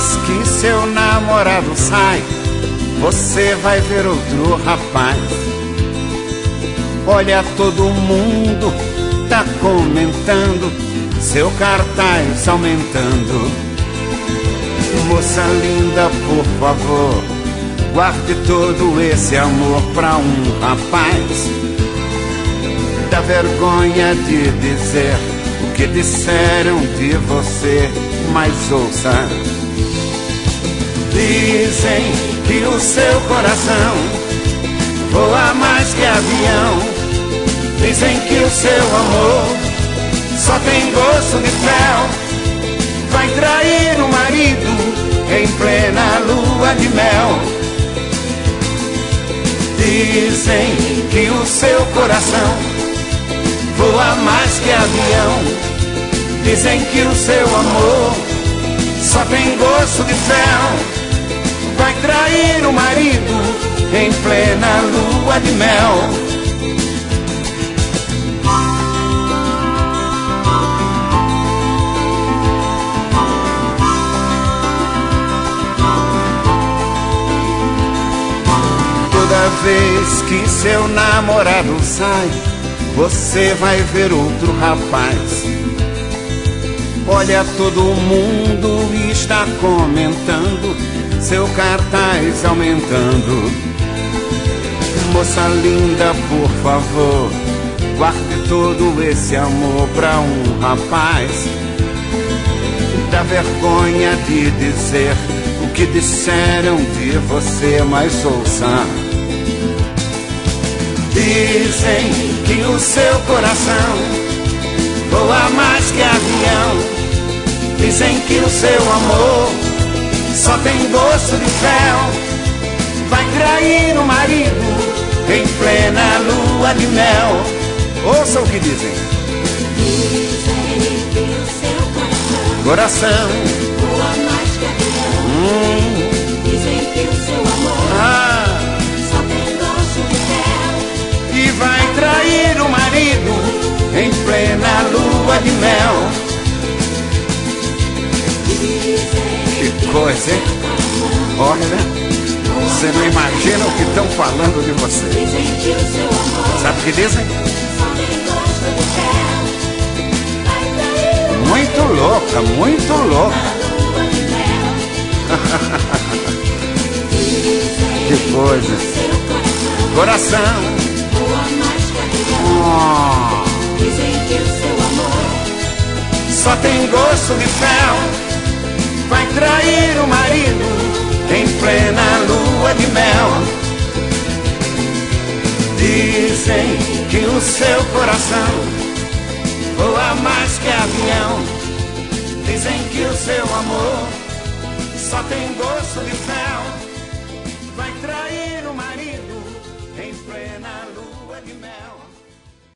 vez que seu namorado sai, você vai ver outro rapaz. Olha, todo mundo tá comentando, seu cartaz aumentando. Moça linda, por favor, guarde todo esse amor pra um rapaz. Dá vergonha de dizer o que disseram de você, mas ouça. Dizem que o seu coração voa mais que avião. Dizem que o seu amor só tem gosto de fel. Vai trair o marido em plena lua de mel. Dizem que o seu coração voa mais que avião. Dizem que o seu amor só tem gosto de fel. Vai trair o marido em plena lua de mel. Toda vez que seu namorado sai, você vai ver outro rapaz. Olha, todo mundo está comentando, seu cartaz aumentando. Moça linda, por favor, guarde todo esse amor pra um rapaz. Dá vergonha de dizer o que disseram de você, mas ouça. Dizem que o seu coração voa mais que avião. Dizem que o seu amor só tem gosto de fel. Vai trair o marido em plena lua de mel. Ouça o que dizem. Dizem que o seu coração voa mais que avião. Dizem que o seu amor só tem gosto de fel. E vai trair o marido em plena lua de mel. Que coisa, hein? Olha, você não imagina o que estão falando de você. Sabe o que dizem? Muito louca, muito louca. Que coisa. Coração. Dizem que o seu amor só tem gosto de fel. Vai trair o marido em plena lua de mel. Dizem que o seu coração voa mais que avião. Dizem que o seu amor só tem gosto de fel.